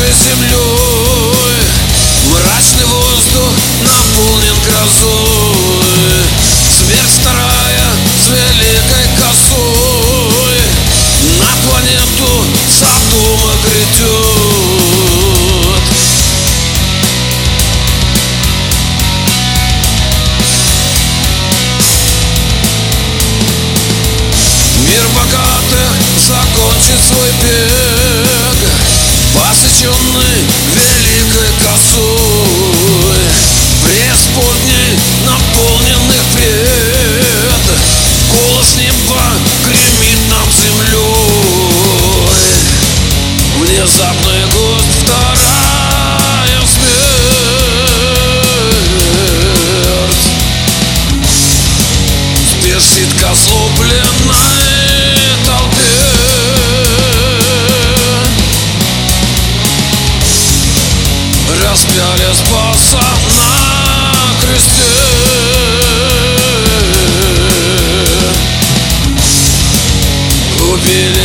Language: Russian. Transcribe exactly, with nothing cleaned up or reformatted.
нашей землей. Мрачный воздух наполнен грозой. Смерть вторая с великой косой на планету Содома грядет. Мир богатых закончит свой бег, посеченный великой косой. Преисподней наполненных бед, голос неба гремит над землей. Внезапный гость, вторая смерть спешит к озлобленной толпе. Распяли Спаса на кресте. Убили